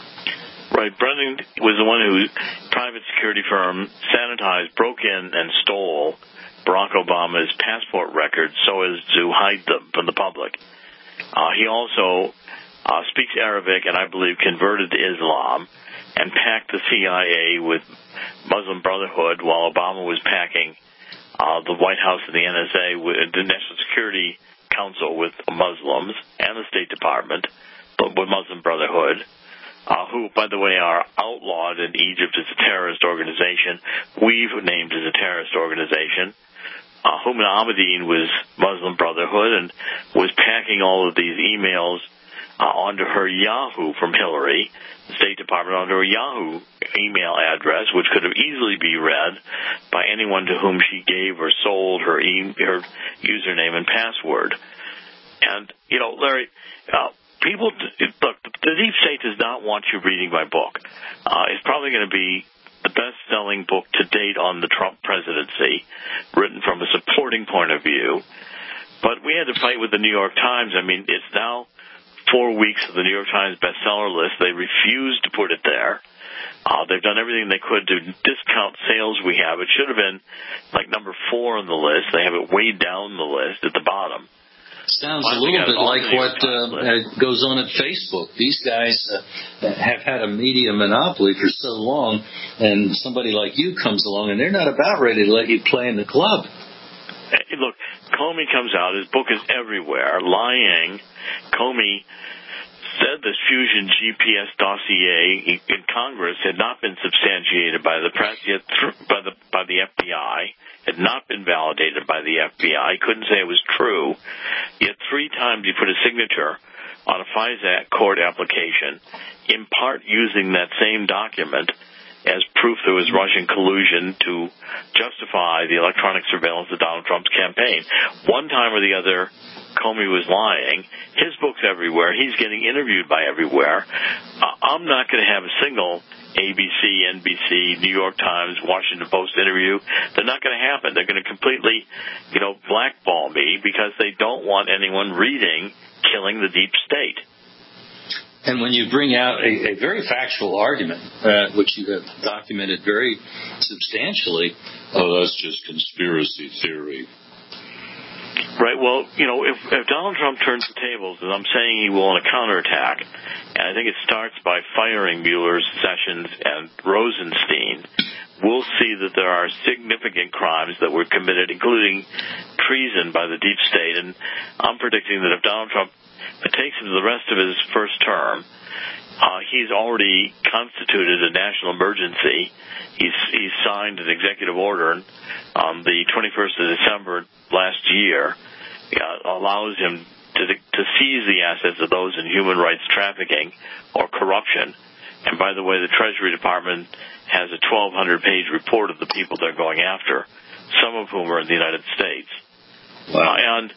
Right. Brennan was the one who, private security firm, sanitized, broke in, and stole Barack Obama's passport records so as to hide them from the public. Uh, he also uh, speaks Arabic and I believe converted to Islam and packed the C I A with Muslim Brotherhood while Obama was packing uh, the White House and the N S A, with the National Security Council with Muslims and the State Department but with Muslim Brotherhood. Uh, who, by the way, are outlawed in Egypt as a terrorist organization. We've named as a terrorist organization. Uh, Huma Ahmadine was Muslim Brotherhood and was packing all of these emails uh, onto her Yahoo from Hillary, the State Department, onto her Yahoo email address, which could have easily be read by anyone to whom she gave or sold her, e- her username and password. And, you know, Larry, uh, people, look, the deep state does not want you reading my book. Uh, it's probably going to be the best-selling book to date on the Trump presidency, written from a supporting point of view. But we had to fight with the New York Times. I mean, it's now four weeks of the New York Times bestseller list. They refused to put it there. Uh, they've done everything they could to discount sales we have. It should have been like number four on the list. They have it way down the list at the bottom. Sounds a little bit like what uh, goes on at Facebook. These guys uh, have had a media monopoly for so long, and somebody like you comes along, and they're not about ready to let you play in the club. Hey, look, Comey comes out. His book is everywhere. Lying. Comey said this Fusion G P S dossier in Congress had not been substantiated by the press yet by the by the F B I, had not been validated by the F B I. He couldn't say it was true. Yet three times he put a signature on a FISA court application, in part using that same document as proof there was Russian collusion to justify the electronic surveillance of Donald Trump's campaign. One time or the other, Comey was lying. His book's everywhere. He's getting interviewed by everywhere. Uh, I'm not going to have a single A B C, N B C, New York Times, Washington Post interview. They're not going to happen. They're going to completely, you know, blackball me because they don't want anyone reading Killing the Deep State. And when you bring out a, a very factual argument, uh, which you have documented very substantially, oh, that's just conspiracy theory. Right. Well, you know, if, if Donald Trump turns the tables, as I'm saying he will in a counterattack, and I think it starts by firing Mueller, Sessions, and Rosenstein, we'll see that there are significant crimes that were committed, including treason by the deep state. And I'm predicting that if Donald Trump takes him to the rest of his first term, uh, he's already constituted a national emergency. He's, he's signed an executive order on the twenty-first of December last year, uh, allows him to, to seize the assets of those in human rights trafficking or corruption. And by the way, the Treasury Department has a twelve hundred page report of the people they're going after, some of whom are in the United States. Wow. Uh, and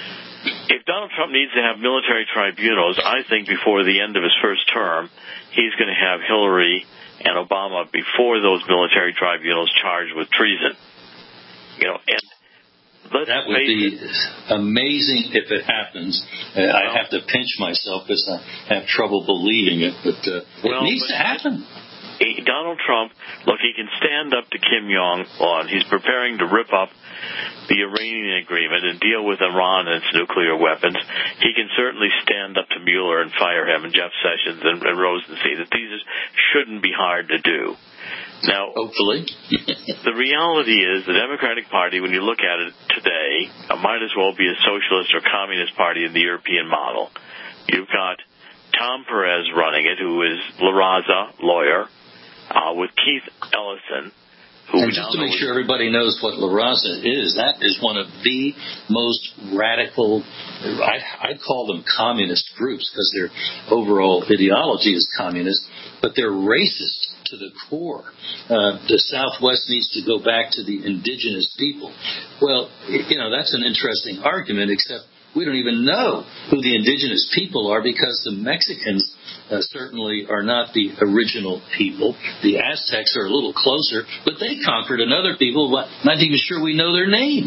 if Donald Trump needs to have military tribunals, I think before the end of his first term, he's going to have Hillary and Obama before those military tribunals charged with treason. You know, and let's that would be it. amazing if it happens. Uh, well, I have to pinch myself because I have trouble believing it, but uh, well, it needs but to happen. Donald Trump, look, he can stand up to Kim Jong-un. He's preparing to rip up the Iranian agreement and deal with Iran and its nuclear weapons. He can certainly stand up to Mueller and fire him and Jeff Sessions and, and Rosenstein. These shouldn't be hard to do. Now, hopefully, the reality is the Democratic Party, when you look at it today, uh, might as well be a socialist or communist party in the European model. You've got Tom Perez running it, who is La Raza, lawyer, uh, with Keith Ellison. Who and just to make sure everybody knows what La Raza is, that is one of the most radical, I'd, I'd call them communist groups because their overall ideology is communist, but they're racist to the core. Uh, the Southwest needs to go back to the indigenous people. Well, you know, that's an interesting argument, except we don't even know who the indigenous people are because the Mexicans uh, certainly are not the original people. The Aztecs are a little closer, but they conquered another people, but not even sure we know their name.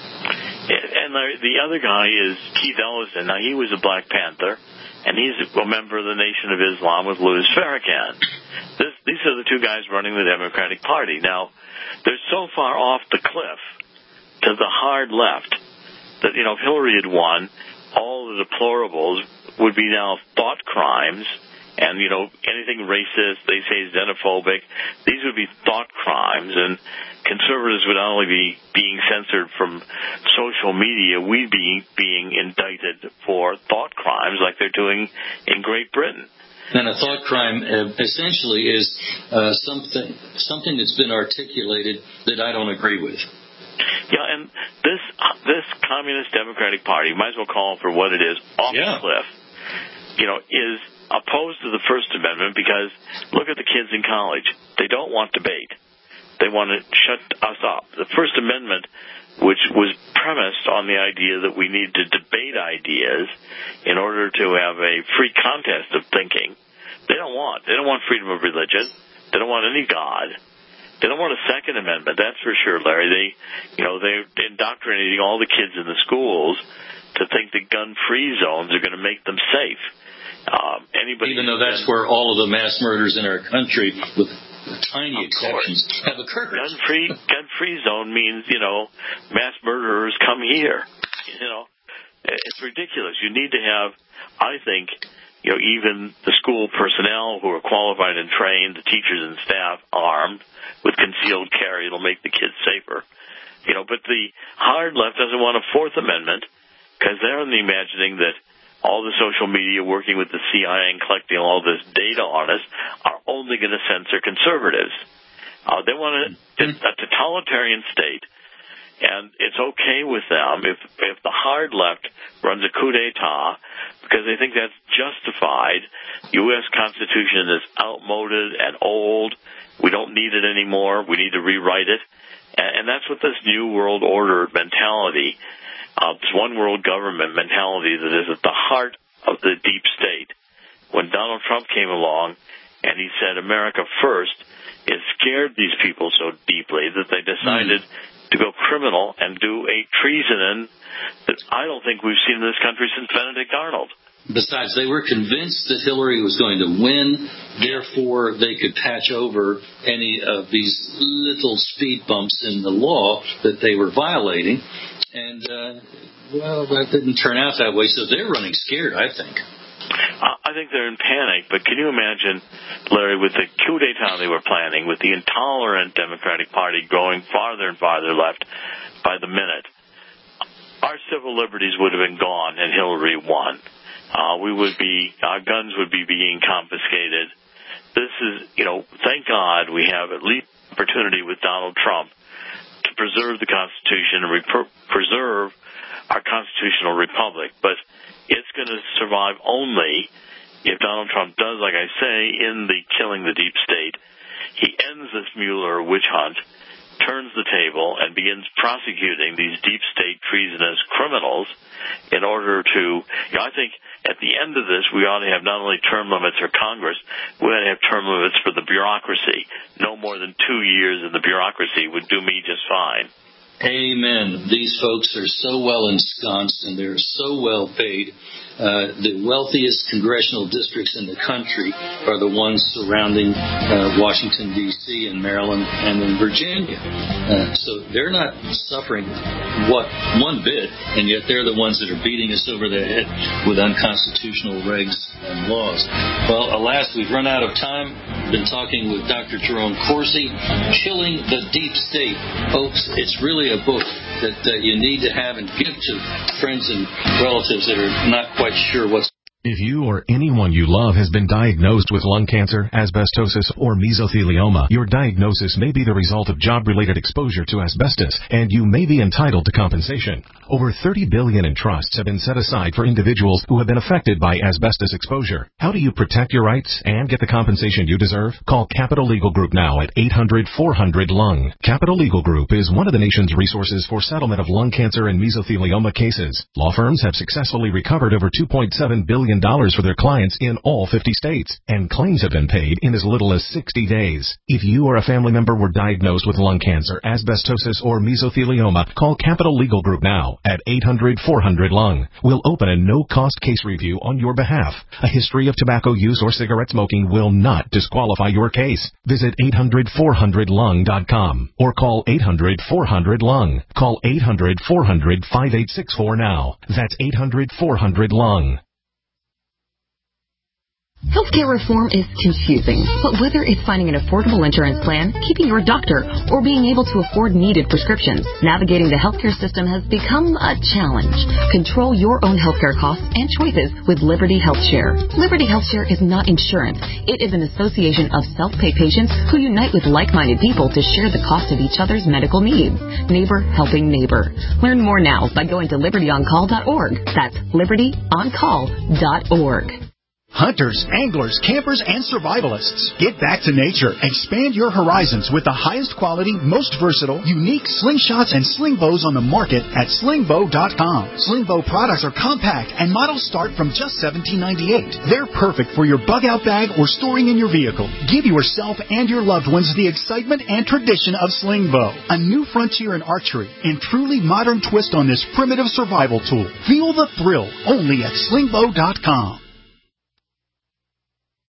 And the other guy is Keith Ellison. Now, he was a Black Panther, and he's a member of the Nation of Islam with Louis Farrakhan. This, these are the two guys running the Democratic Party. Now, they're so far off the cliff to the hard left that, you know, if Hillary had won, all the deplorables would be now thought crimes, and, you know, anything racist, they say xenophobic, these would be thought crimes, and conservatives would not only be being censored from social media, we'd be being indicted for thought crimes like they're doing in Great Britain. And a thought crime uh, essentially is uh, something something that's been articulated that I don't agree with. Yeah, and this uh, this Communist Democratic Party, might as well call it for what it is, off yeah. the cliff, you know, is opposed to the First Amendment because look at the kids in college. They don't want debate. They want to shut us up. The First Amendment, which was premised on the idea that we need to debate ideas in order to have a free contest of thinking, they don't want. They don't want freedom of religion. They don't want any God. They don't want a Second Amendment, that's for sure, Larry. They, you know, they're indoctrinating all the kids in the schools to think that gun-free zones are going to make them safe. Um, anybody Even though that's where all of the mass murders in our country with tiny exceptions have occurred. Gun-free, gun-free zone means, you know, mass murderers come here. You know, it's ridiculous. You need to have, I think, you know, even the school personnel who are qualified and trained, the teachers and staff armed with concealed carry. It'll make the kids safer. You know, but the hard left doesn't want a Fourth Amendment because they're in the imagining that all the social media working with the C I A and collecting all this data on us are only going to censor conservatives. Uh, they want a, a totalitarian state, and it's okay with them if if the hard left runs a coup d'etat because they think that's justified. U S Constitution is outmoded and old. We don't need it anymore. We need to rewrite it. And, and that's what this New World Order mentality, uh, this one world government mentality that is at the heart of the deep state. When Donald Trump came along and he said America first, it scared these people so deeply that they decided mm. to go criminal and do a treason that I don't think we've seen in this country since Benedict Arnold. Besides, they were convinced that Hillary was going to win, therefore they could patch over any of these little speed bumps in the law that they were violating. And, uh, well, that didn't turn out that way, so they're running scared, I think. I think they're in panic, but can you imagine, Larry, with the coup d'etat they were planning, with the intolerant Democratic Party going farther and farther left by the minute, our civil liberties would have been gone and Hillary won. Uh, we would be, our guns would be being confiscated. This is, you know, thank God we have at least opportunity with Donald Trump to preserve the Constitution and re- preserve our constitutional republic. But it's going to survive only if Donald Trump does, like I say, in the killing the deep state. He ends this Mueller witch hunt, turns the table, and begins prosecuting these deep state treasonous criminals in order to, you know, I think at the end of this, we ought to have not only term limits for Congress, we ought to have term limits for the bureaucracy. No more than two years in the bureaucracy would do me just fine. Amen. These folks are so well ensconced and they're so well paid. Uh, the wealthiest congressional districts in the country are the ones surrounding uh, Washington, D C and Maryland and in Virginia. Uh, so they're not suffering what one bit, and yet they're the ones that are beating us over the head with unconstitutional regs and laws. Well, alas, we've run out of time. We've been talking with Doctor Jerome Corsi, Killing the Deep State. Folks, it's really a book that uh, you need to have and give to friends and relatives that are not quite sure what's. If you or anyone you love has been diagnosed with lung cancer, asbestosis, or mesothelioma, your diagnosis may be the result of job-related exposure to asbestos, and you may be entitled to compensation. Over thirty billion dollars in trusts have been set aside for individuals who have been affected by asbestos exposure. How do you protect your rights and get the compensation you deserve? Call Capital Legal Group now at eight hundred four hundred lung. Capital Legal Group is one of the nation's resources for settlement of lung cancer and mesothelioma cases. Law firms have successfully recovered over two point seven billion dollars for their clients in all fifty states, and claims have been paid in as little as sixty days. If you or a family member were diagnosed with lung cancer, asbestosis, or mesothelioma, call Capital Legal Group now at eight hundred four hundred lung. We'll open a no-cost case review on your behalf. A history of tobacco use or cigarette smoking will not disqualify your case. Visit eight hundred four hundred lung dot com or call eight hundred four hundred lung. Call eight hundred four hundred five eight six four now. That's eight hundred four hundred lung. Healthcare reform is confusing, but whether it's finding an affordable insurance plan, keeping your doctor, or being able to afford needed prescriptions, navigating the healthcare system has become a challenge. Control your own healthcare costs and choices with Liberty HealthShare. Liberty HealthShare is not insurance. It is an association of self-pay patients who unite with like-minded people to share the cost of each other's medical needs. Neighbor helping neighbor. Learn more now by going to liberty on call dot org. That's liberty on call dot org. Hunters, anglers, campers, and survivalists. Get back to nature. Expand your horizons with the highest quality, most versatile, unique slingshots and sling bows on the market at sling bow dot com. Sling bow products are compact and models start from just seventeen ninety-eight. They're perfect for your bug out bag or storing in your vehicle. Give yourself and your loved ones the excitement and tradition of sling bow. A new frontier in archery and truly modern twist on this primitive survival tool. Feel the thrill only at sling bow dot com.